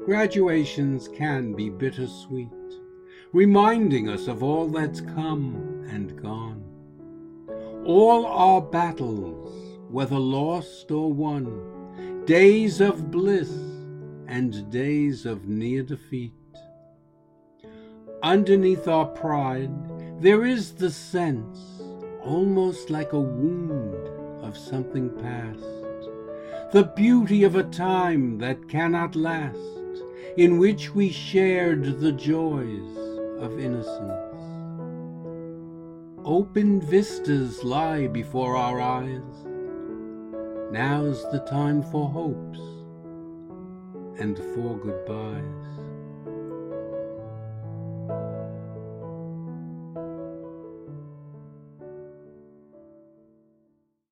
Graduations can be bittersweet, reminding us of all that's come and gone. All our battles, whether lost or won, days of bliss and days of near defeat. Underneath our pride, there is the sense, almost like a wound of something past, the beauty of a time that cannot last, in which we shared the joys of innocence. Open vistas lie before our eyes. Now's the time for hopes and for goodbyes.